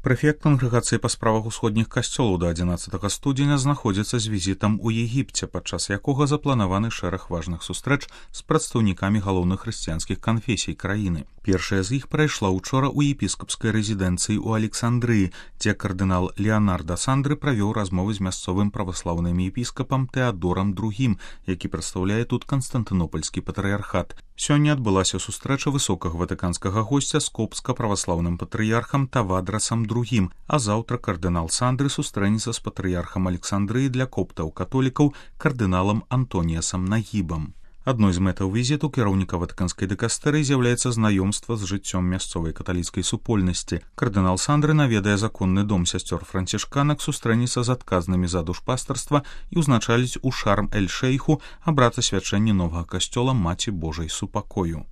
Прэфект кангрэгацыі па справах усходніх касцёлаў да 11 студзеня знаходзіцца з візітам у Егіпце, падчас якога запланаваны шэраг важных сустрэч з прадстаўнікамі галоўных хрысціянскіх канфесій краіны. Першая з іх прайшла ўчора ў епіскапскай рэзідэнцыі ў Александрыі, дзе кардынал Леанарда Сандры правёў размовы з мясцовым праваслаўным епіскапам Тэадорам II, які прадстаўляе тут Канстантынопольскі патрыярхат. Сёння адбылася сустрэча высокага ватыканскага госця з копска-праваслаўным патрыярхам Тавадрасам II, а заўтра кардынал Сандры сустрэнецца з патрыярхам Александрыі для коптаў-католікаў кардыналам Антоніясам Нагібам. Адной з мэтаў візіту кіраўніка ватыканскай дыкастэрыі з'яўляецца знаёмства з жыццём мясцовай каталіцкай супольнасці. Кардынал Сандры наведае законны дом сясцёр францішканак, сустрэнецца з адказнымі за душпастарства і ўзначаліць у Шарм-эль-Шейху абрад асвячэння новага касцёла Маці Божай супакою.